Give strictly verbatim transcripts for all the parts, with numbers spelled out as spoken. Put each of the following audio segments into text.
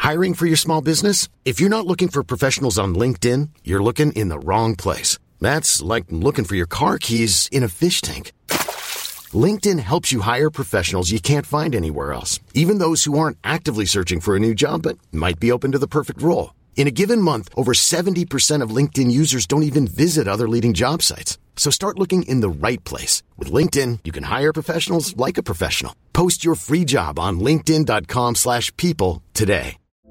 Hiring for your small business? If you're not looking for professionals on LinkedIn, you're looking in the wrong place. That's like looking for your car keys in a fish tank. LinkedIn helps you hire professionals you can't find anywhere else, even those who aren't actively searching for a new job but might be open to the perfect role. In a given month, over seventy percent of LinkedIn users don't even visit other leading job sites. So start looking in the right place. With LinkedIn, you can hire professionals like a professional. Post your free job on linkedin.com slash people today.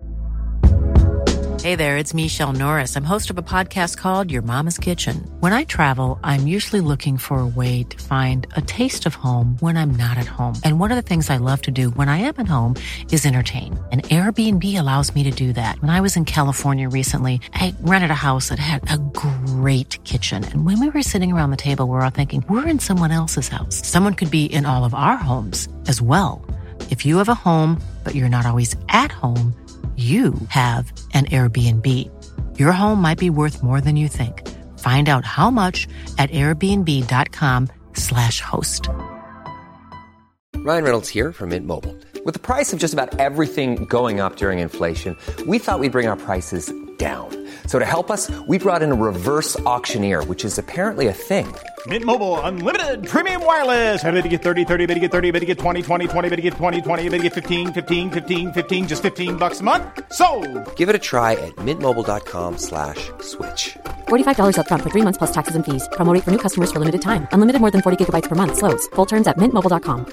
Hey there, it's Michelle Norris. I'm host of a podcast called Your Mama's Kitchen. When I travel, I'm usually looking for a way to find a taste of home when I'm not at home. And one of the things I love to do when I am at home is entertain. And Airbnb allows me to do that. When I was in California recently, I rented a house that had a great kitchen. And when we were sitting around the table, we were all thinking, we're in someone else's house. Someone could be in all of our homes as well. If you have a home, but you're not always at home, you have an Airbnb. Your home might be worth more than you think. Find out how much at airbnb.com slash host. Ryan Reynolds here from Mint Mobile. With the price of just about everything going up during inflation, we thought we'd bring our prices down. So to help us, we brought in a reverse auctioneer, which is apparently a thing. Mint Mobile Unlimited Premium Wireless. How to get thirty, thirty, how to get thirty, how to get twenty, twenty, twenty, how to get twenty, twenty, how to get fifteen, fifteen, fifteen, fifteen, just fifteen bucks a month? Sold! Give it a try at mintmobile.com slash switch. forty-five dollars up front for three months plus taxes and fees. Promo rate for new customers for limited time. Unlimited more than forty gigabytes per month. Slows full terms at mint mobile dot com.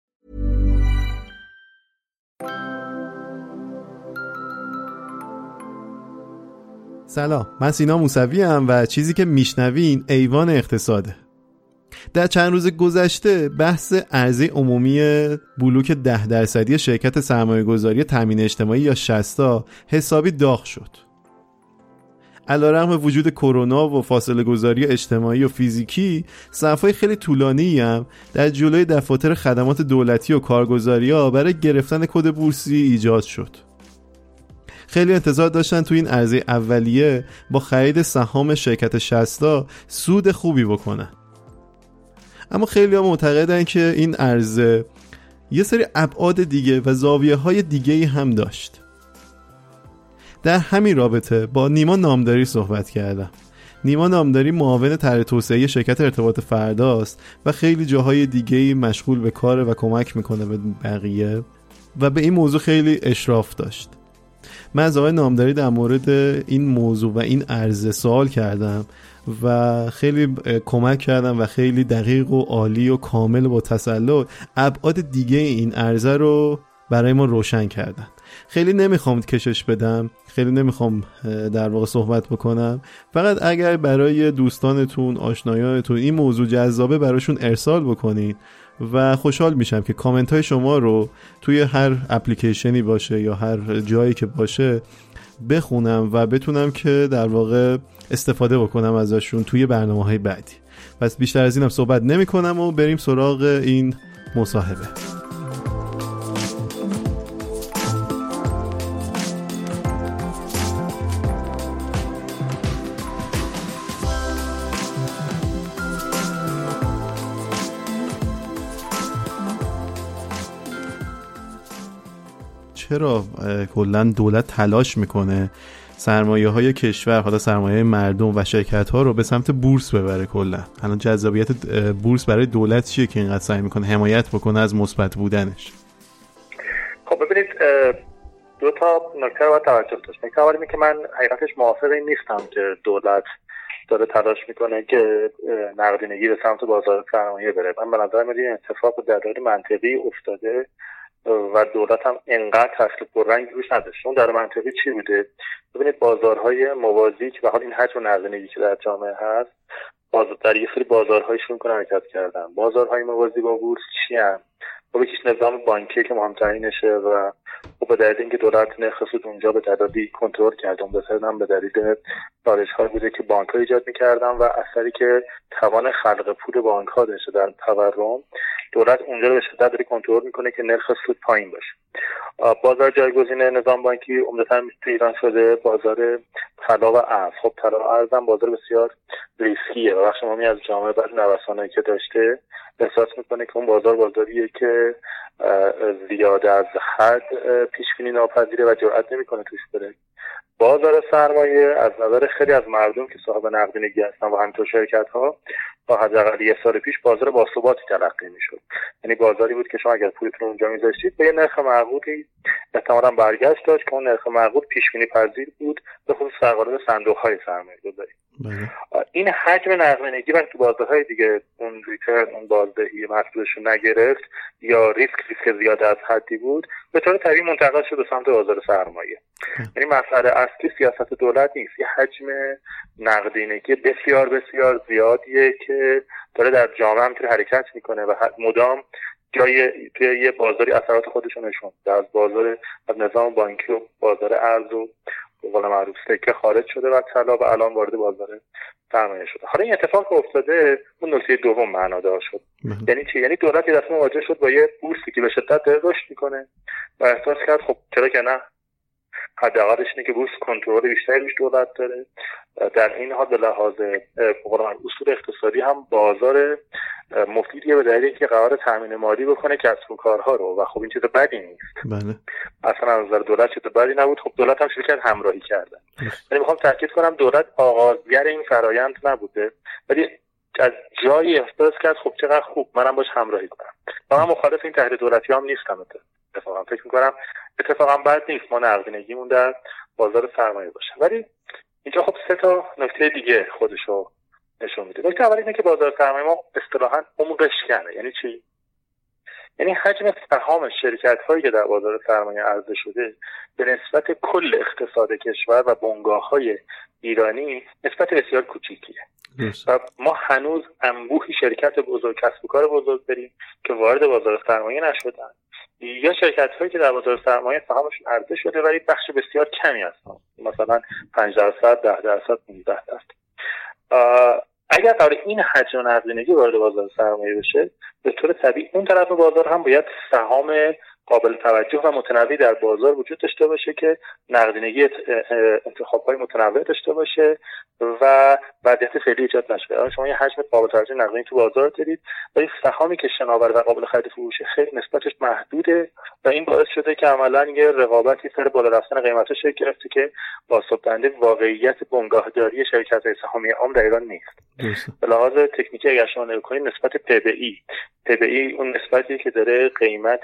سلام، من سینا موسوی ام و چیزی که میشنوین ایوان اقتصاده. در چند روز گذشته بحث عرضه عمومی بلوک ده درصدی شرکت سرمایه‌گذاری تامین اجتماعی یا شصتا حسابی داغ شد. علیرغم وجود کرونا و فاصله گذاری اجتماعی و فیزیکی، صف‌های خیلی طولانی هم در جلوی دفاتر خدمات دولتی و کارگزاری‌ها برای گرفتن کد بورسی ایجاد شد. خیلی انتظار داشتن تو این عرضه اولیه با خرید سهام شرکت شصتا سود خوبی بکنن. اما خیلی ها معتقدن که این عرضه یه سری ابعاد دیگه و زاویه‌های دیگه‌ای هم داشت. در همین رابطه با نیما نامداری صحبت کردم. نیما نامداری معاون طرح توسعه شرکت ارتباط فرداست و خیلی جاهای دیگه‌ای مشغول به کاره و کمک میکنه به بقیه و به این موضوع خیلی اشراف داشت. من از آقای نامداری در مورد این موضوع و این عرضه سوال کردم و خیلی کمک کردم و خیلی دقیق و عالی و کامل با تسلط ابعاد دیگه این عرضه رو برای ما روشن کردن. خیلی نمیخوام کشش بدم، خیلی نمیخوام در واقع صحبت بکنم، فقط اگر برای دوستانتون، آشنایانتون این موضوع جذابه براشون ارسال بکنین و خوشحال میشم که کامنت های شما رو توی هر اپلیکیشنی باشه یا هر جایی که باشه بخونم و بتونم که در واقع استفاده بکنم ازشون توی برنامه‌های بعدی. پس بیشتر از اینم صحبت نمی کنم و بریم سراغ این مصاحبه. چرا کلا دولت تلاش میکنه سرمایه های کشور، حالا سرمایه مردم و شرکت ها رو به سمت بورس ببره؟ کلا الان جذابیت بورس برای دولت چیه که اینقدر سعی میکنه حمایت بکنه از مثبت بودنش؟ خب ببینید دو تا نکته رو باید توجه داشت. نکته اولی که من حقیقتش موافق این نیستم که دولت داره تلاش میکنه که نقدینگی به سمت بازار سرمایه بره. من به نظر میاد این اتفاق در دایره منطقی افتاده و دولت هم انقدر تسلط پررنگ روش نداشت. اون در منطقی چی بوده؟ ببینید بازارهای موازی که به حال این حجم نقدینگی که در جامعه هست، بازار در یک سری بازارهای شروع کنن حرکت کردن. بازارهای موازی با بورس چی هم؟ خب یکیش نظام بانکی که مهمترینشه و خب به دلیل اینکه دولت نرخ سود اونجا به تداوی کنترل کرده، اون بسیار هم به دلیل چالش‌های بوده که بانک‌ها ایجاد می‌کردن و اثری که توان خلق پول بانک‌ها داشته در تورم، دولت اونجا رو به شدت داره کنترل میکنه که نرخ سود پایین باشه. بازار جایگزین نظام بانکی عمدتاً تو ایران شده بازار طلا و ارز. خب طلا و ارز هم بازار بسیار ریسکیه و بخش مهمی از جامعه بعد نوسانایی که داشته احساس میکنه که اون بازار بازاریه که زیاد از حد پیش بینی ناپذیره و جرئت نمیکنه توش بره. بازار سرمایه از نظر خیلی از مردم که صاحب نقدینگی هستن و همینطور شرکت ها تا حداقل یک سال پیش بازار باثباتی تلقی میشد. یعنی بازاری بود که شما اگر پولتون اونجا میذاشتید به یه نرخ معقولی احتمالاً برگشت داشت که اون نرخ معقول پیش بینی پذیر بود، به خصوص در قالب صندوق های سرمایه گذاری. این حجم نقدینگی وقتی تو بازارهای دیگه اون ریترن اون بازدهی مطلوبش رو نگرفت یا ریسک ریسک زیاد از حدی بود، به طور طبیعی منتقل شد به سمت بازار سرمایه. یعنی مسئله اصلی سیاست دولت نیست، یه حجم نقدینگی بسیار بسیار زیادیه که داره در جامعه همینطور حرکت میکنه و مدام جای توی یه بازاری اثرات خودش رو نشون میده. از بازار از نظام بانکی و بازار ارز و به قول معروف سکه خارج شده و طلا و الان وارد بازار سرمایه شده. حالا این اتفاق که افتاده اون نکته دوم معنادار شد. یعنی چی؟ یعنی دولت یه دفعه مواجه شد با یه بورسی که به شدت داره رشد میکنه و احساس کرد خب چرا که نه، حداقلش اینه که بورس کنترل بیشتری روش دولت داره. در این حال به لحاظ اصول اقتصادی هم بازار مفیدیه به دلیلی که قرار تامین مالی بکنه کسب و کارها رو و خب این چیز بدی نیست. بله. اصلا از نظر دولت چیز بدی نبود. خب دولت هم شرکت همراهی کرده. یعنی میخوام تاکید کنم دولت آغازگر این فرایند نبوده، ولی از جایی احساس کرد خب چقدر خوب منم باش همراهی کنم. و من مخالف این تحلیل دولتی هم نیستم. اتفاقا فکر میکنم اتفاقا بد نیست ما نقدینگیمون در بازار سرمایه باشه. ولی اینجا خب سه تا نکته دیگه خودشو نشون میده. نکته اول اینه که بازار سرمایه ما اصطلاحاً عمقش کمه. یعنی چی؟ یعنی حجم سهام شرکت‌هایی که در بازار سرمایه عرضه شده به نسبت کل اقتصاد کشور و بنگاه‌های ایرانی نسبت بسیار کوچیکیه. و ما هنوز انبوهی شرکت بزرگ، کسب و کار بزرگ داریم که وارد بازار سرمایه نشدن یا شرکت‌هایی که در بازار سرمایه سهامشون عرضه شده ولی بخش بسیار کمی هستن، مثلا پنج درصد، ده درصد، پانزده درصد. اگر قرار این حجم نقدینگی وارد بازار سرمایه بشه، به طور طبیعی اون طرف بازار هم باید سهام قابل توجه و متنوعی در بازار وجود داشته باشه که نقدینگی انتخاب‌های متنوع داشته باشه و وضعیت فعلی ایجاد نشه. شما یه حجم قابل توجه نقدینگی تو بازار دارید ولی سهامی که شناور و قابل خرید فروشه خیلی نسبتش محدوده و این باعث شده که عملاً یه رقابتی سر بالا رفتن قیمت‌ها شکل گرفته که بازتاب‌دهنده واقعیت بنگاهداری شرکت‌های سهامی عام در ایران نیست. به لحاظ تکنیکی اگر شما نگاه کنید نسبت پی بی ای پی بی ای اون نسبتی که داره قیمت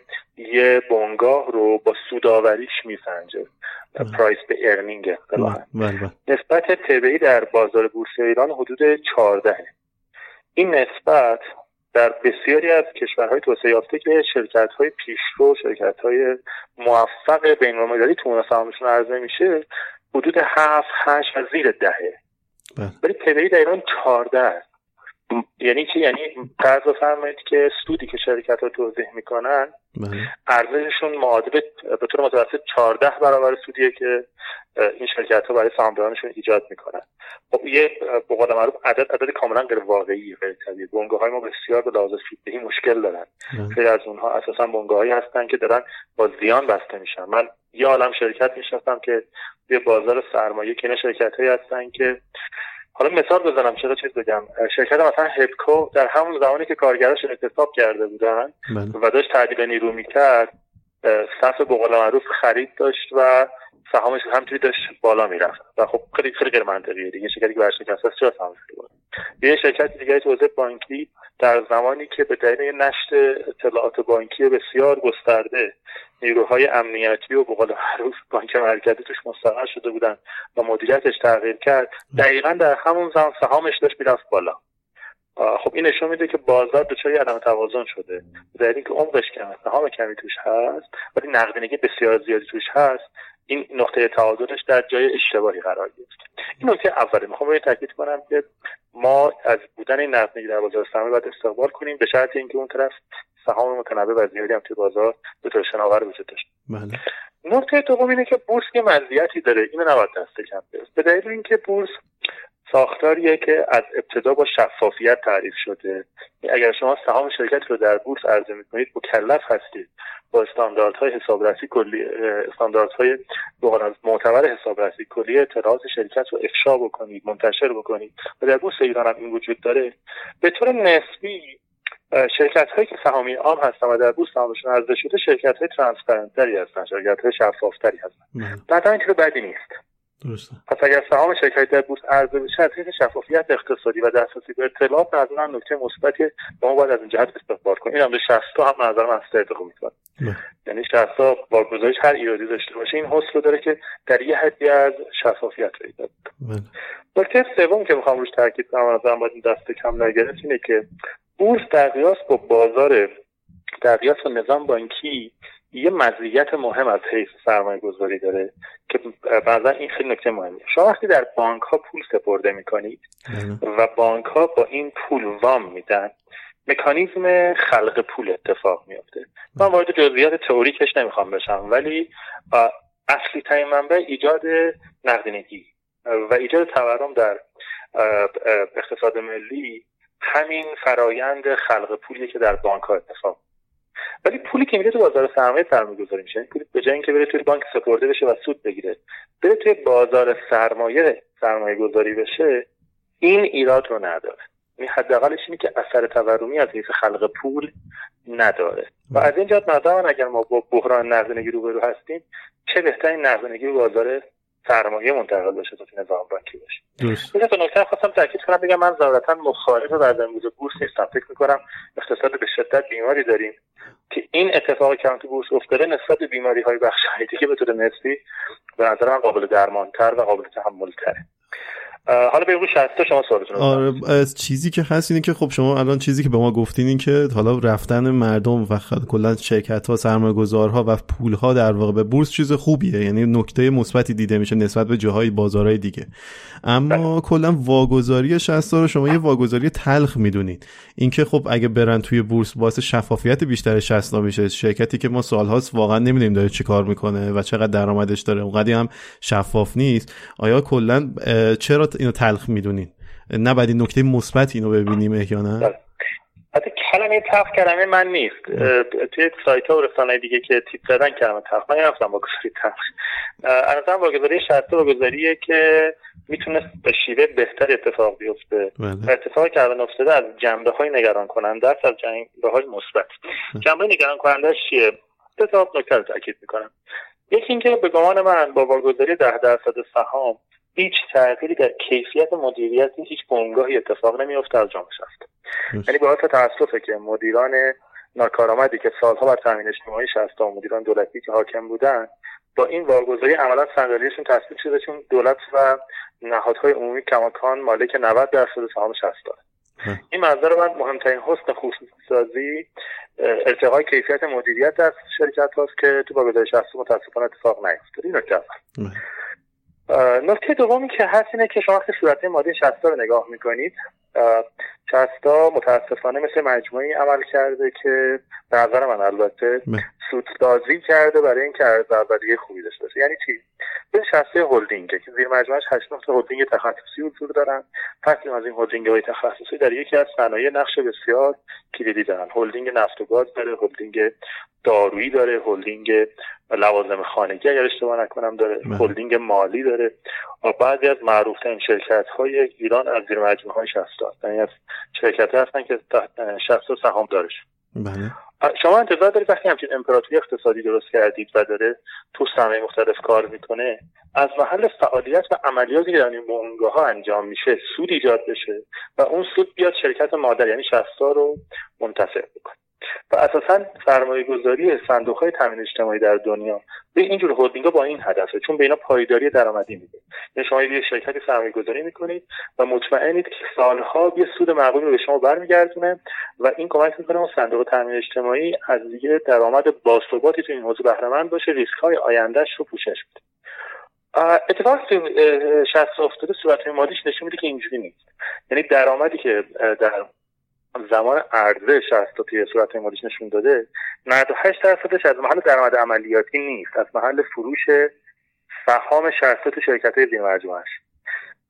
یه بنگاه رو با سودآوریش میسنجه، پرایس به ارنینگ اصطلاحاً. نسبت پی بی ای در بازار بورسی ایران حدود چهارده. این نسبت در بسیاری از کشورهای توسعه یافته که شرکت‌های پیشرو، شرکت‌های موفق بین‌المللی تو سهامشون عرضه میشه حدود هفت هشت و زیر دهه. ولی پی بی ای در ایران چهارده است. یعنی چی؟ یعنی فرض بفرمایید که سودی که شرکت‌ها توزیع میکنن ارزششون معادل به طور متوسط چهارده برابر سودیه که این شرکت‌ها برای سهامدارانشون ایجاد میکنن. خب یه به قول معروف عدد عدد کاملا غیر واقعی، غیر طبیعی. بنگاه‌های ما بسیار به لحاظ سوددهی مشکل دارن. خیلی از اونها اساسا بنگاه‌هایی هستن که دارن با زیان بسته میشن. من یه عالم شرکت میشناسم که توی بازار سرمایه که اینا شرکت‌هایی هستن که حالا مثال بزنم چرا چیز بگم، شرکت مثلا هپکو در همون زمانی که کارگراشون اعتصاب کرده بودن و داشت تعدیل نیرو میکرد سطح به قول معروف خرید داشت و سهامش همینطوری داشت بالا میرفت و خب خیلی خیلی غیر منطقیه دیگه. شرکتی که ورشکسته است چرا سهامش بالا؟ یه شرکت دیگه توسعه بانکی در زمانی که به دلیل نشر اطلاعات بانکی بسیار گسترده نیروهای امنیتی و به قول معروف بانک مرکزی توش مستقر شده بودن و مدیریتش تغییر کرد، دقیقاً در همون زمان سهامش داشت میرفت بالا. خب این نشون میده که بازار دچار عدم توازن شده، در اینکه عمقش کمه، سهام کمی توش هست ولی نقدینگی بسیار زیادی توش هست. این نقطه تعادلش در جای اشتباهی قرار گرفت. این نکته اوله. میخوام روی تاکید کنم که ما از بودن این نقدینگی در بازار سرمایه باید استقبال کنیم به شرط اینکه اون طرف سهام متنوع و زیادی هم توی بازار به طور شناور وجود داشته. بله. نکته دوم اینه که بورس یه مزیتی داره، اینو نباید دست کم گرفت. به دلیل اینکه بورس ساختاریه که از ابتدا با شفافیت تعریف شده. اگر شما سهام شرکت رو در بورس عرضه می‌کنید مکلف هستید با استانداردهای حسابرسی کلی، استانداردهای معتبر حسابرسی کلی اطلاعات شرکت رو افشا بکنید، منتشر بکنید و در بورس ایران هم این وجود داره. به طور نسبی شرکت هایی که سهامی عام هستن و در بورس سهامشون عرضه شده شرکت های ترانسپرنت تری هستن، شرکت های شفاف تری هستن. بعد این چیز بدی نیست. درسته. پس اگر سهام شرکت در بورس عرضه بشه از حیث شفافیت اقتصادی و دسترسی به اطلاعات نظرا نکته مثبتی ما باید از این جهت استقبال کنیم. این هم به شصت تا هم نظر من استفاده می‌کنه. یعنی شصت تا واگذاریش هر ایرادی داشته باشه این حس رو داره که در یه حدی از شفافیت پیدا کنه. نکته سوم که می‌خوام روش تاکید کنم نظرم باید این دست کم نگرفت اینه که بورس در قیاس با بازار در قیاس با نظام بانکی یه مزیت مهم از حیث سرمایه گذاری داره که بعضا این خیلی نکته مهمیه. شما وقتی در بانک ها پول سپرده میکنید و بانک ها با این پول وام میدن مکانیزم خلق پول اتفاق میفته. من وارد جزئیات تئوریکش نمیخوام بشم ولی اصلی ترین منبع ایجاد نقدینگی و ایجاد تورم در اقتصاد ملی همین فرایند خلق پولی که در بانک ها اتفاق. ولی پولی که میره تو بازار سرمایه سرمایه‌گذاری میشه، پولی به جای اینکه بره توی بانک سپرده بشه و سود بگیره بره توی بازار سرمایه سرمایه‌گذاری بشه، این ایراد رو نداره. یعنی حداقلش اینه که اثر تورمی از حیث خلق پول نداره و از این جهت نظر من اگر ما با بحران نقدینگی روبرو هستیم چه بهترین نقدینگی به بازار سرمایه منتقل بشه تا نظام بانکی بشه. درست. یه نکته خواستم تاکید کنم، بگم من ضرورتا مخالف بعد امروز بورس نیستم. فکر می‌کنم اقتصاد به شدت بیماری داریم که این اتفاقی که تو بورس افتاده نسبت به بیماری‌های بخش‌های دیگه به طور نسبی به نظر من قابل درمان‌تر و قابل تحمل‌تره. حالا به شصت شما سوالتون رو آره از چیزی که هست اینه که خب شما الان چیزی که به ما گفتین این که حالا رفتن مردم و کلا شرکت‌ها سرمایه‌گذارها و پول‌ها در واقع به بورس چیز خوبیه، یعنی نکته مثبتی دیده میشه نسبت به جاهای بازارهای دیگه. اما کلا واگذاری شصت رو شما یه واگذاری تلخ میدونید. اینکه خب اگه برن توی بورس واسه شفافیت بیشتر شصت میشه، شرکتی که ما سال‌هاست واقعا نمی‌دونیم داره چیکار میکنه و چقدر درآمدش داره، اونقدی هم شفاف نیست. آیا کلا چرا اینو تلخ میدونین؟ نه بعد این نکته مثبت اینو ببینیم احیانا؟ حتی کلمه تلخ کلمه من نیست. توی سایت ها و رسانه‌های دیگه که تیپ زدن کلمه تلخ، من نگفتم واگذاری تلخ. اصلا واگذاری شصت واگذاریه که میتونه به شیوه بهتر اتفاق بیفته. و اتفاقی که الان افتاده از جنبه‌های نگران کننده است، از جنبه‌های مثبت. جنبه نگران کننده چیه؟ دو تا نکته رو تاکید می‌کنم. یکی اینکه به گمان من با واگذاری ده درصد سهام هیچ تغییری در کیفیت مدیریت هیچ بنگاهی اتفاق نمیفته از جامعه شصت. یعنی باعث تأسفه که مدیران ناکارآمدی که سالها بر تامین اجتماعی شصت و مدیران دولتی که حاکم بودن با این واگذاری عملا صندلیشون تصویب شده، چون دولت و نهادهای عمومی کماکان مالک نود درصد سهام شصت داره. این منظر من مهمترین حسن خصوصی‌سازی ارتقای کیفیت مدیریت در شرکت هاست که تو واگذاری شصت متاسفانه اتفاق نیفتاد. این نکته اول. نکته دومی که هست اینه که شما وقتی صورت مالی شصت رو نگاه میکنید، شصت متاسفانه مثل مجموعی عمل کرده که به نظر من البته سودسازی کرده برای اینکه ارز اولیه خوبی داشته باشه. یعنی چی؟ به شصت هلدینگه که زیر مجموعش هشت تا هلدینگ تخصصی حضور دارن. پس از این هلدینگ‌های تخصصی در یکی از صنایع نقش بسیار کلیدی دارن. هلدینگ نفت و گاز داره، هلدینگ دارویی داره، هلدینگ لوازم خانگی اگر اشتباه نکنم داره، هلدینگ مالی داره و بعضی از معروف‌ترین شرکت‌های ایران از زیر مجموعه‌های شصت هستن. یعنی از شرکت‌ها هستن که شصت سهام دارش. بله. شما انتظار دارید وقتی همچین امپراتوری اقتصادی درست کردید و داره تو صنایع مختلف کار میکنه از محل فعالیت و عملیاتی که در این بنگاه‌ها انجام میشه سود ایجاد بشه و اون سود بیاد شرکت مادر یعنی شصت رو منتفع بکنه. و اساساً سرمایه‌گذاری صندوق‌های تامین اجتماعی در دنیا به اینجور هلدینگ‌ها با این هدفه، چون به اینا پایداری درآمدی میده. یعنی شما یه شرکتی سرمایه‌گذاری میکنید و مطمئنید که سالها یه سود معقولی به شما برمیگردونه و این کمک میکنه اون صندوق تامین اجتماعی از دیگه درآمد باثباتی تو این حوزه بهره مند باشه، ریسک‌های آینده‌اش رو پوشش بده. اتفاقی که شصت افتاده صورت مالیش نشون میده که اینجوری نیست. یعنی درآمدی که در زمان عرضه شصت تا توی صورت مالیش نشون داده نود و هشت درصدش از محل درآمد عملیاتی نیست، از محل فروش سهام شصت تو شرکت‌های زیر مجموعه‌اش.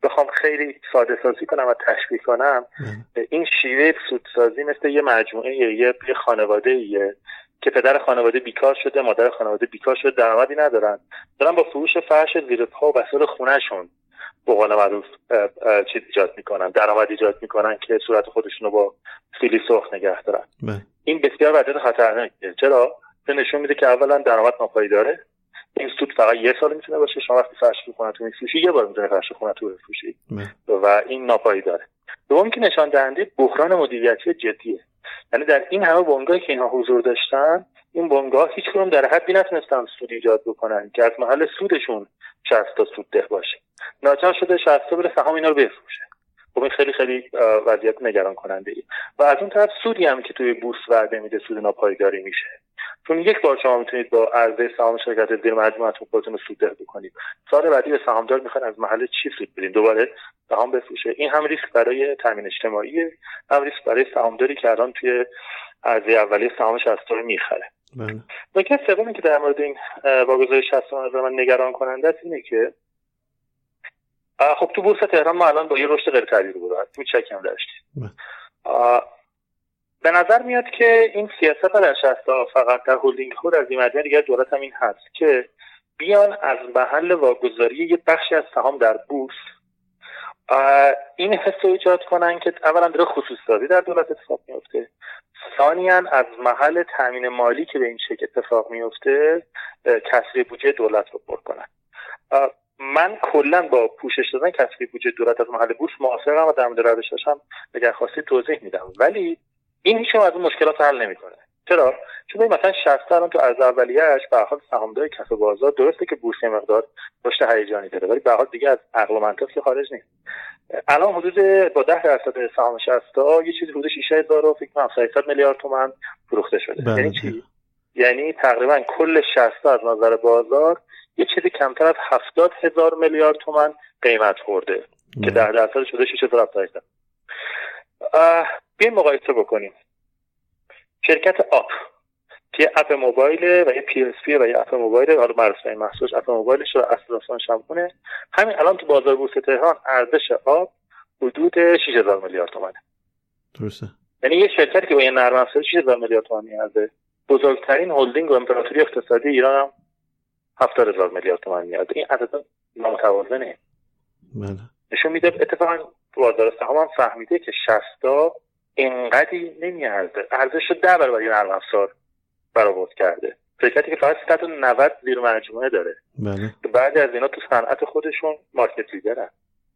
بخوام خیلی ساده سازی کنم و تشبیه کنم، این شیوه سودسازی مثل یه مجموعه یه خانواده‌ایه که پدر خانواده بیکار شده، مادر خانواده بیکار شده، درآمدی ندارن، دارن با فروش فرش زیر پا و وسایل خونه‌شون به قول معروف چیز ایجاد میکنن، درآمد ایجاد میکنن که صورت خودشون رو با سیلی سرخ نگه دارن. این بسیار وضعیت خطرناکه. چرا؟ چون نشون میده که اولا درآمد ناپایداره، این سود فقط یه سال میتونه باشه، شما وقتی فرش خونه‌تون میفروشی یه بار میتونه فرش خونه‌تون بفروشی و این ناپایداره. دوم که نشان دهنده بحران مدیریتی جدیه. یعنی در این همه بنگاهی که اینها حضور داشتن، این بنگاه هیچ کدوم در حدی نتونستن سود ایجاد بکنن که از محل سودشون شصت تا سود ده باشه. ناچار شده شصت تا بره سهام اینا رو بفروشه. خب این خیلی خیلی وضعیت نگران کننده ای. و از اون طرف سودی هم که توی بورس وعده میده سود ناپایداری میشه. چون یک بار شما میتونید با عرضه سهام شرکت زیر مجموعتون خودتون رو سود ده بکنید. سال بعدی به سهامدار میخوان از محل چی سود بدین؟ دوباره سهام بفروشه. این هم ریسک برای تامین اجتماعی، هم ریسک برای سهامداری که الان توی عرضه اولیه سهام شصت تا میخره. نکته سومی که در مورد این واگذاری شصت تا از من نگران کننده است اینه که خب تو بورس تهران ما الان با یه رشد غیر طبیعی رو هستیم، چک هم داشتیم. به نظر میاد که این سیاست در شصت تا فقط در هولدینگ خود از این مجموعه دیگر دولت هم این هست که بیان از محل واگذاری یه بخشی از سهام در بورس این حس رو ایجاد کنن که اولا داره خصوصی‌سازی در دولت اتفاق میفته، ثانیاً از محل تامین مالی که به این شکل اتفاق میفته کسری بودجه دولت رو پر کنن. من کلا با پوشش دادن کسری بودجه دولت از محل بورس موافقم و در مورد روشش هم اگر خواستی توضیح میدم، ولی این هیچ از اون مشکلات حل نمیکنه. چرا؟ چون مثلا شصت الان تو عرض اولیه‌اش به حال سهامدار کف بازار درسته که بورس مقدار رشد هیجانی داره، ولی به حال دیگه از عقل و منطق که خارج نیست. الان حدود با ده درصد سهام شصت تا یه چیزی حدود شش هزار و فکر کنم سیصد میلیارد تومان فروخته شده. بله. یعنی چی؟ یعنی تقریبا کل شصت تا از نظر بازار یه چیزی کمتر از هفتاد هزار میلیارد تومان قیمت خورده که ده درصد شده شش هزار و هفتصد. بیایم مقایسه بکنیم. شرکت آپ که اپ موبایل و یه پی اس پی و یه اپ موبایل، حالا مرسای محصولش اپ موبایلش رو اصل داستان شمپونه، همین الان تو بازار بورس تهران ارزش آپ حدود شش هزار میلیارد تومانه. درسته. یعنی یه شرکتی که با یه نرم افزار شش هزار میلیارد تومان میارزه، بزرگترین هلدینگ و امپراتوری اقتصادی ایران هم هفتاد هزار میلیارد تومان میارزه. این عدد نامتوازنه. بله. نشون میده اتفاقا بازار سهام هم فهمیده که شصت تا اینقدی نمیارزه، ارزش رو ده برابر یه نرم افزار برآورد کرده. شرکتی که فقط سیصد و نود زیر مجموعه داره. بله. بعضی از اینا تو صنعت خودشون مارکت لیدرن.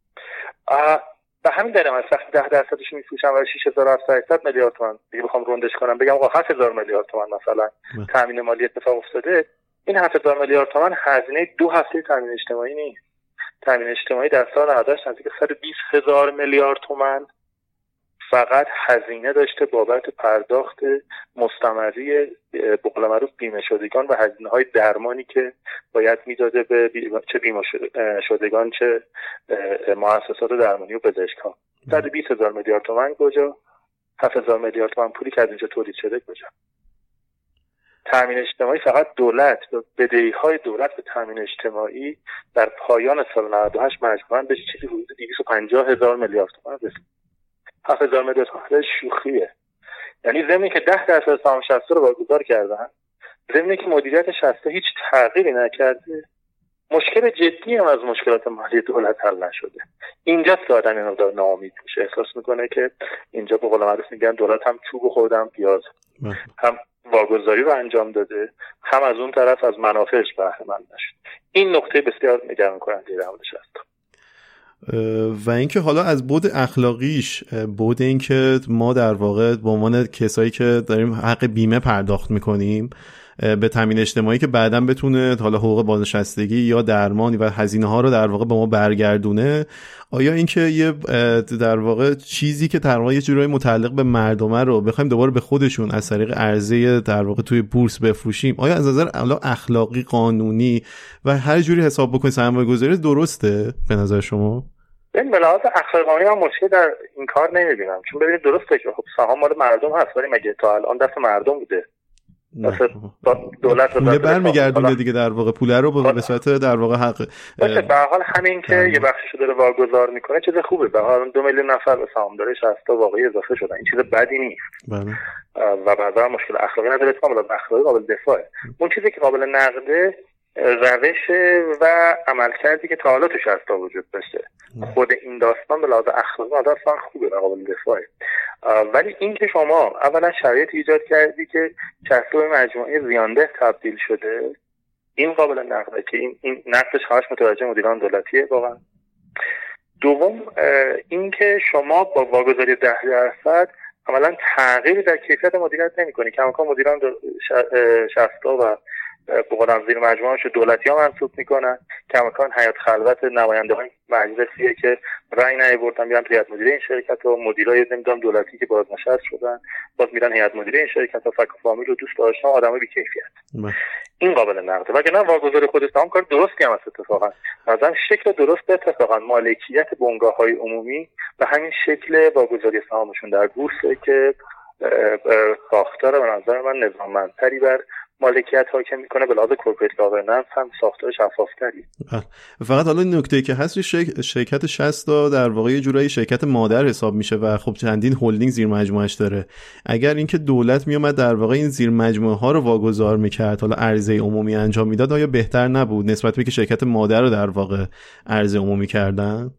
به همین دلیل من وقتی ده درصدش میفروشم و شش هزار و هفتصد میلیارد تومان دیگه بخوام روندش کنم بگم آقا هفت هزار میلیارد تومان مثلا تامین مالی اتفاق افتاده، این هفت هزار میلیارد تومان هزینه دو هفته تامین اجتماعی نیست. تامین اجتماعی در سال نودش نزدیک صد و بیست هزار میلیارد تومان فقط هزینه داشته بابت پرداخت مستمری به قول معروف بیمه شدگان و هزینه های درمانی که باید میداده به چه بیمه شدگان چه مؤسسات درمانی و پزشک‌ها. صد و بیست هزار میلیارد تومان کجا؟ هفت هزار میلیارد تومان پولی که از اینجا تولید شده کجا؟ تامین اجتماعی فقط دولت و بدهی‌های دولت به تامین اجتماعی در پایان سال نود و هشت مجموعاً به چیزی حدود دویست و پنجاه هزار میلیارد تومان رسید. هفت هزار میلیارد تومان شوخیه. یعنی ضمن که ده درصد سهام شصت رو واگذار کردن، ضمن که مدیریت شصت هیچ تغییری نکرده، مشکل جدی هم از مشکلات مالی دولت حل نشده. اینجاست که آدم اینو داره ناامید میشه، احساس میکنه که اینجا به قول معروف میگن دولت هم چوب خوردم پیاز، هم واگذاری رو انجام داده، هم از اون طرف از منافعش بهره مند نشد. این نکته بسیار نگران کننده در موردش است. و اینکه حالا از بعد اخلاقیش، بعد اینکه ما در واقع به عنوان کسایی که داریم حق بیمه پرداخت میکنیم به تامین اجتماعی که بعداً بتونه حالا حقوق بازنشستگی یا درمانی و هزینه ها رو در واقع به ما برگردونه، آیا اینکه یه در واقع چیزی که در واقع یه جورایی متعلق به مردمه رو بخوایم دوباره به خودشون از طریق عرضه در واقع توی بورس بفروشیم، آیا از نظر اخلاقی، قانونی و هر جوری حساب بکنید سرمایه‌گذاری درسته به نظر شما؟ این به لحاظ اخلاقی من مشکل در این کار نمیبینم، چون ببینید درسته که خب سهام مال مردم هست، ولی مگه تا الان دست مردم بوده؟ واسه دولت پول برمیگردونه دیگه، در واقع پول رو به صورت در واقع حق باشه. به هر حال همین که یه بخشی داره واگذار میکنه چیز خوبه. به هر حال دو میلیون نفر به سهامدار شصت تا واقعی اضافه شدن، این چیز بدی نیست. بله. و بعدا مشکل اخلاقی نداره، کاملا اخلاقی قابل دفاعه. اون چیزی که قابل نقده روش و عملکردی که تا حالا تو شصت تا وجود داشته. خود این داستان به لحاظ اخلاقی داستان خوبه و قابل دفاعه، ولی این که شما اولا شرایط ایجاد کردی که شصت تا مجموعه زیانده تبدیل شده، این قابل نقده که این این نقدش خواهش متوجه مدیران دولتیه واقعا. دوم این که شما با واگذاری ده درصد عملا تغییر در کیفیت مدیریت نمی‌کنی. کماکان مدیران شصت تا و بقولم زیر مجموعه‌اش دولتی ها منصوب میکنن، کماکان حیات خلوت نماینده های مجلسیه که رأی نیاوردن میرن تو هیئت مدیره این شرکت و مدیرای نمیدونم دولتی که بازنشسته شدن باز میرن هیئت مدیره این شرکت و فک و فامیل و دوست آشنا آدمای بی کیفیت. این قابل نقده. وگرنه واگذاری خود سهام کار درستی هم است. اتفاقا مثلا شکل درست اتفاقا مالکیت بنگاه‌های عمومی و همین شکل واگذاری سهامشون در بورس که ساختار به نظر من نظاممندتری بر مالکیت حاکم میکنه، به لحاظ کورپوریت گاورننس هم ساختار شفافتری. فقط حالا نکته‌ای که هست شرک... شرکت شصت تا در واقع یه جورایی شرکت مادر حساب میشه و خب چندین هلدینگ زیر مجموعه‌اش داره. اگر اینکه دولت میومد در واقع این زیر مجموعه ها رو واگذار میکرد، حالا عرضه عمومی انجام میداد، آیا بهتر نبود نسبت به که شرکت مادر رو در واقع عرضه عمومی کردن؟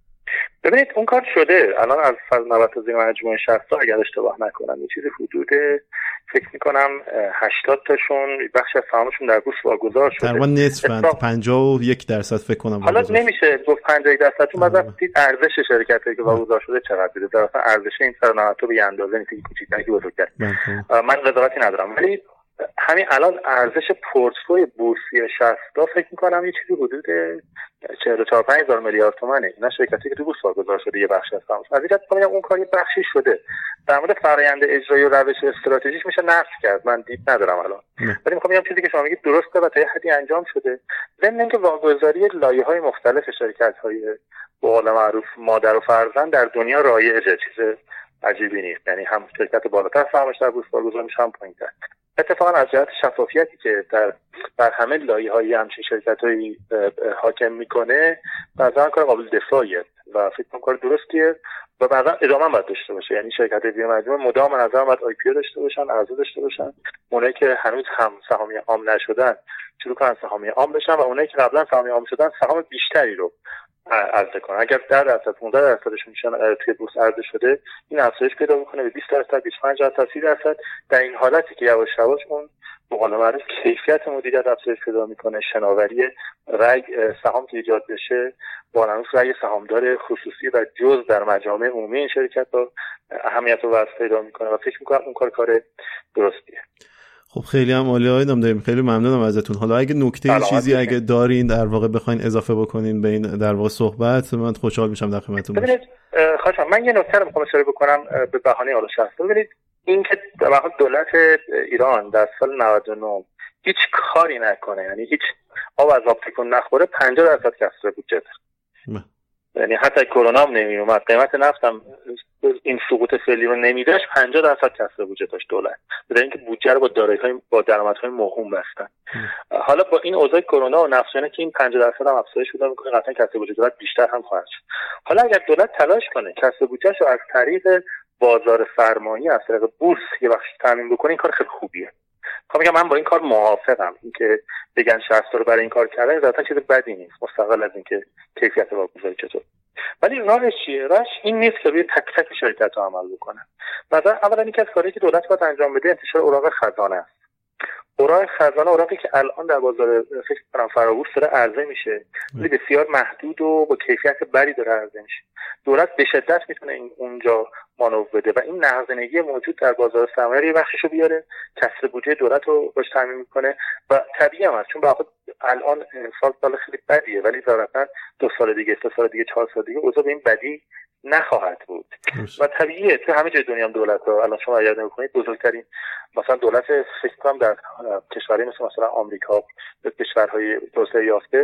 ببینید اون کار شده. الان از نود تا زیر مجموعه شصت تا اگر اشتباه نکنم یه چیزی حدود فکر میکنم هشتاد تاشون بخش از سهامشون در بورس واگذار شده. تقریبا نصفند، پنجاه و یک درصد فکر کنم. حالا نمیشه گفت پنجاه و یک درصد، چون مثلا دید ارزش شرکتی که واگذار شده چقدر بوده. در اصل ارزش این صد و نود تا به اندازه نیست که کوچیک‌تر که بزرگتر. من قضاوتی ندارم، ولی همین الان ارزش پورتفوی بورسی شصت تا فکر میکنم یه چیزی حدود چهل و چهار پنج هزار میلیارد تومانه. اینا شرکتی که تو بورس واگذار شده یه بخش از سهامش. از اینجا میگم اون کار یه بخشی شده. در مورد فرآیند اجرایی و روش استراتژیک میشه نقد کرد، من دید ندارم الان. ولی میخوام بگم چیزی که شما میگید درسته و تا یه حدی انجام شده. ضمن اینکه واگذاری لایه‌های مختلف شرکت‌های به قول معروف مادر و فرزند در دنیا رایجه، چیز عجیبی نیست. یعنی هم شرکت بالاتر سهامش در بورس واگذار میشه هم پایین‌تر. اتفاقا از جهت شفافیتی که در بر همه لایه‌های همچین شرکت‌هایی حاکم میکنه بعضا کار قابل دفاعیه و فکر کنم کار درستیه و بعدا ادامه باید داشته باشه. یعنی شرکت زیر مجموعه مدام از نظر باید آی پی او داشته باشن، عرضه داشته باشن. اونایی که هنوز هم سهامی عام نشدن شروع کنن سهامی عام بشن و اونایی که قبلا سهامی عام شدن سهام بیشتری رو عرضه کنن. اگر ده درصد پانزده درصدشون میشن توی بورس عرضه شده، این افزایش پیدا میکنه به بیست درصد، بیست و پنج درصد، سی درصد. در این حالتی که یواش یواش اون به قول معروف کیفیت مدیریت افزایش پیدا میکنه، شناوری رأی سهام که ایجاد بشه، با نموس رأی سهامدار خصوصی و جز در مجامع عمومی این شرکت رو اهمیت و وضع پیدا میکنه و فکر میکنم اون کار کار درستیه. خب خیلی هم عالی آقای نامداری، خیلی ممنونم ازتون. حالا اگه نکته چیزی اگه دارین در واقع بخواین اضافه بکنین به این در واقع صحبت، من خوشحال میشم در خدمتتون باشم. ببینید خواهشم من یه نکته رو میخوام اشاره بکنم به بهانه حالا شخصی. ببینید این که در واقع دولت ایران در سال نود و نه هیچ کاری نکنه، یعنی هیچ آب از آب تکون نخوره، پنجاه درصد کسر بودجه داره. یعنی حتی کرونا هم نمی اومد، قیمت نفت هم این سقوط فعلی رو نمیداشت، پنجاه درصد کسر بودجه داشت دولت. بدون اینکه بودجه رو با دارایی‌های با درآمدهای موهوم بستن. حالا با این اوضاع کرونا و نفسانه که این پنجاه درصد هم افزایش پیدا می‌کنه، قطعا کسر بودجه دولت بیشتر هم خواهد شد. حالا اگر دولت تلاش کنه کسر بودجه‌شو از طریق بازار سرمایه، از طریق بورس یه بخش تامین بکنه، این کار خیلی خوبیه. خب میگم من با این کار موافقم. اینکه بگن شصت تا رو برای این کار کردن ذاتاً چیز بدی نیست، مستقل از اینکه کیفیت واگذاری چطور. ولی راهش چیه؟ راهش این نیست که روی تک تک شرکت‌ها عمل بکنن. مثلا اولا اینکه از کاری که دولت باید انجام بده انتشار اوراق خزانه است. اوراق خزانه اوراقی که الان در بازار فکر کنم فرابورس داره عرضه میشه، ولی بسیار محدود و با کیفیت بدی داره عرضه میشه. دولت به شدت میتونه این اونجا مانور بده و این نقدینگی موجود در بازار سرمایه رو بخششو بیاره، کسر بودجه دولت رو باش تامین میکنه و طبیعی هم هست چون به خود الان سال سال خیلی بدیه، ولی ظاهرا دو سال دیگه، سه سال دیگه، چهار سال دیگه اوضاع به این بدی نخواهد بود و طبیعیه. تو همه جای دنیا هم دولت ها الان شما یاد نمی‌کنید بزرگترین مثلا دولت فکر کنم در کشورهای مثل مثلا آمریکا، کشورهای توسعه یافته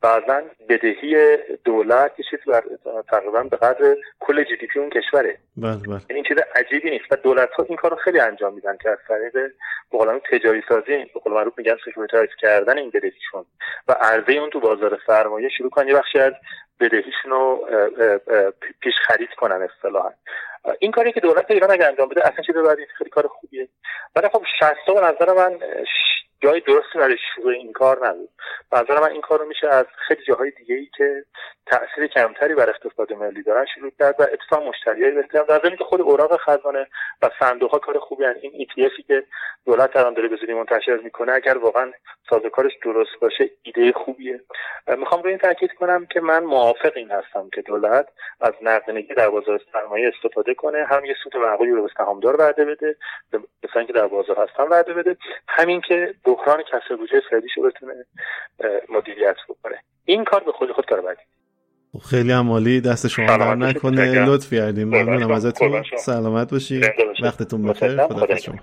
بعضا بدهی دولت یه چیزی بر تقریبا به قدر کل جی دی پی اون کشوره. بله بله. این چیز عجیبی نیست و دولت‌ها این کارو خیلی انجام میدن که از طریق به قول تجاری سازی، به قول معروف میگن سکیوریتایز کردن این بدهیشون و عرضه اون تو بازار سرمایه شروع کنن یه بخشی از بدهیشون رو پیش خرید کنن اصطلاحاً. این کاری که دولت ایران اگه انجام بده اصلا چیز بعدی خیلی کار خوبیه. ولی خب شصت به نظر من جای درستی برای شروع این کار نبود. به نظر من این کارو میشه از خیلی جاهای دیگه‌ای که تأثیر کمتری بر اقتصاد ملی دارن شروع کرد و اتفاق مشتریای بهتر در ضمن که خود اوراق خزانه و صندوق‌ها کار خوبی هستن. این ای تی افی که دولت الان داره به زودی منتشر میکنه اگر واقعا سازوکارش درست باشه ایده خوبیه. میخوام روی این تاکید کنم که من موافق این هستم که دولت از نقدینگی در بازار سرمایه استفاده کنه، هم یه سود معقولی رو به سهامدار وعده بده، به کسانی که در بازار هستن وعده بده، همین که بحران کسر بودجه فعلیشو بتونه مدیریت بکنه. این کار به خود خود کار بعدی. خیلی عالی، دست شما در نکنه، لطف کردیم. ممنونم ازتون. سلامت باشید. وقتتون بخیر. خدا شما.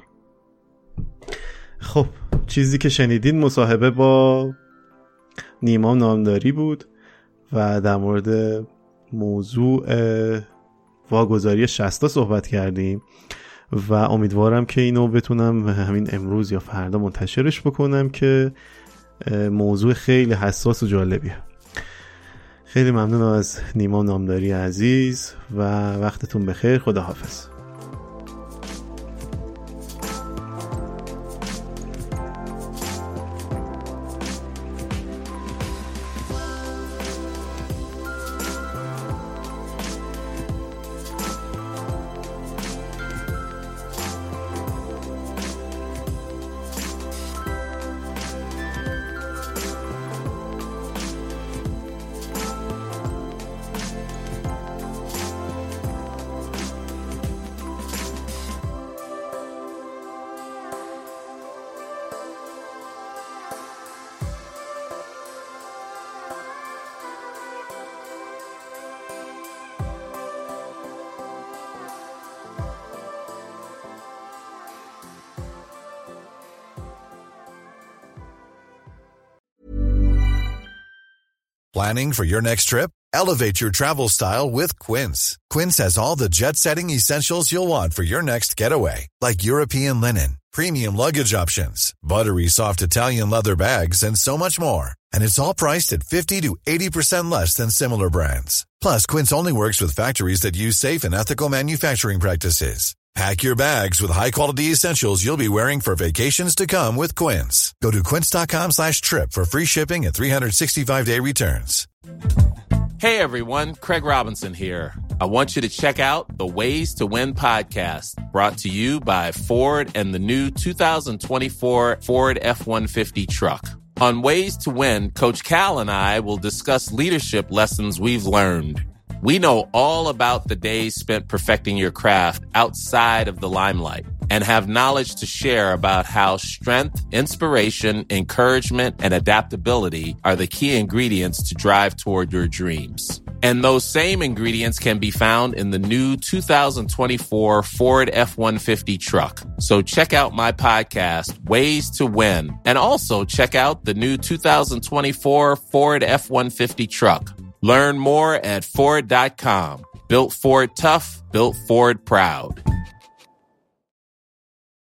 خب چیزی که شنیدین مصاحبه با نیما نامداری بود و در مورد موضوع واگذاری شصت صحبت کردیم و امیدوارم که اینو بتونم همین امروز یا فردا منتشرش بکنم که موضوع خیلی حساس و جالبیه. خیلی ممنونم از نیما نامداری عزیز و وقتتون بخیر. خداحافظ. Planning for your next trip? Elevate your travel style with Quince. Quince has all the jet-setting essentials you'll want for your next getaway, like European linen, premium luggage options, buttery soft Italian leather bags, and so much more. And it's all priced at fifty to eighty percent less than similar brands. Plus, Quince only works with factories that use safe and ethical manufacturing practices. Pack your bags with high-quality essentials you'll be wearing for vacations to come with Quince. Go to quince.com slash trip for free shipping and three sixty-five day returns. Hey, everyone. Craig Robinson here. I want you to check out the Ways to Win podcast, brought to you by Ford and the new two thousand twenty-four Ford F one fifty truck. On Ways to Win, Coach Cal and I will discuss leadership lessons we've learned. We know all about the days spent perfecting your craft outside of the limelight and have knowledge to share about how strength, inspiration, encouragement, and adaptability are the key ingredients to drive toward your dreams. And those same ingredients can be found in the new two thousand twenty-four Ford F one fifty truck. So check out my podcast, Ways to Win, and also check out the new two thousand twenty-four Ford F one fifty truck. Learn more at Ford dot com. Built Ford tough, built Ford proud.